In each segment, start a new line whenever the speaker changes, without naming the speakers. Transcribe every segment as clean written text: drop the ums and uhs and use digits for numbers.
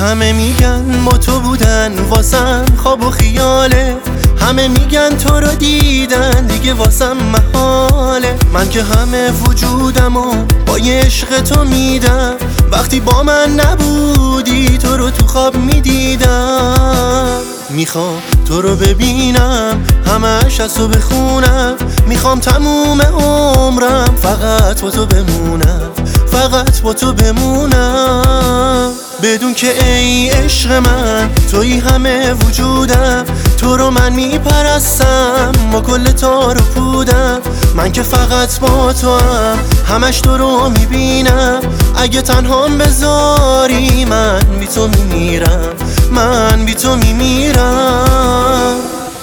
همه میگن با تو بودن واسم خواب و خیاله، همه میگن تو رو دیدن دیگه واسم محاله. من که همه وجودمو با یه عشق تو میدم، وقتی با من نبودی تو رو تو خواب میدیدم. میخوام تو رو ببینم، همش از تو بخونم، میخوام تموم عمرم فقط با تو بمونم، فقط با تو بمونم. بدون که ای عشق من توی همه وجودم، تو رو من میپرستم با کل تار و پودم. من که فقط با تو هم همش تو رو میبینم، اگه تنهام بذاری من بی تو میمیرم، من بی تو میمیرم.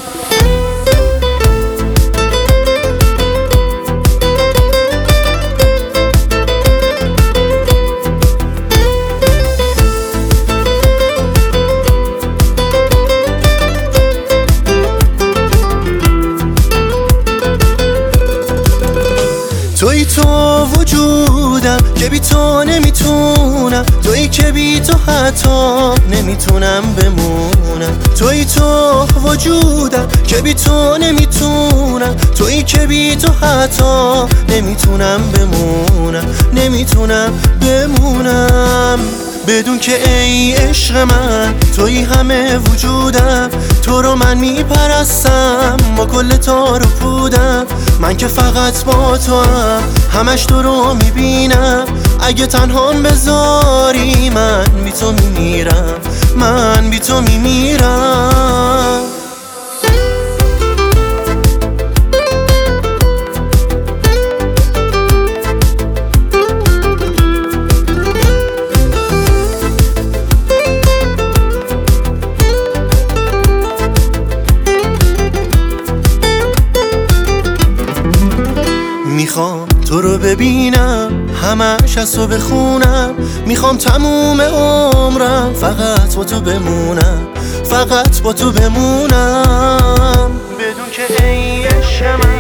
توی تو وجودم که بی تو نمیتونم، توی که بی تو حتی نمیتونم بمونم. توی تو وجودم که بی تو نمیتونم، توی که بی تو حتی نمیتونم بمونم، نمیتونم بمونم. بدون که ای عشق من توی همه وجودم، تو رو من میپرستم با کل تار و پودم. من که فقط با تو هم همش تو رو میبینم، اگه تنهام بذاری من بی تو میمیرم، من بی تو میمیرم. میخوام تو رو ببینم، همش از تو بخونم، میخوام تموم عمرم فقط با تو بمونم، فقط با تو بمونم. بدون که ای عشق من